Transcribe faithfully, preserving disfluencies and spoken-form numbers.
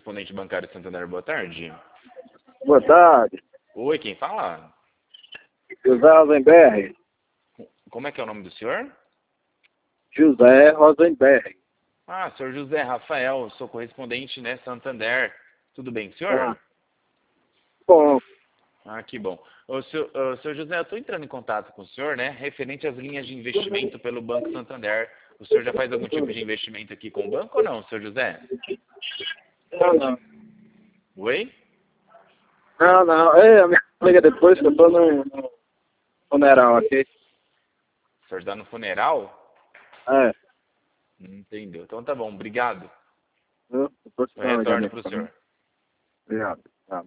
correspondente bancário Santander, boa tarde. Boa tarde. Oi, quem fala? José Rosenberg. Como é que é o nome do senhor? José Rosenberg. Ah, senhor José Rafael, sou correspondente, né, Santander. Tudo bem, senhor? Ah, bom, Ah, que bom. Ô, senhor, ô, senhor José, eu estou entrando em contato com o senhor, né, referente às linhas de investimento pelo Banco Santander. O senhor já faz algum tipo de investimento aqui com o banco ou não, senhor José? não, não. Oi? Não, não. Ei, me liga depois que eu tô no, no funeral aqui. O senhor está no funeral? É. Não entendeu. Então tá bom, obrigado. Viu? Depois Eu você dá uma retorno ligadinha para o pra mim. senhor. Obrigado.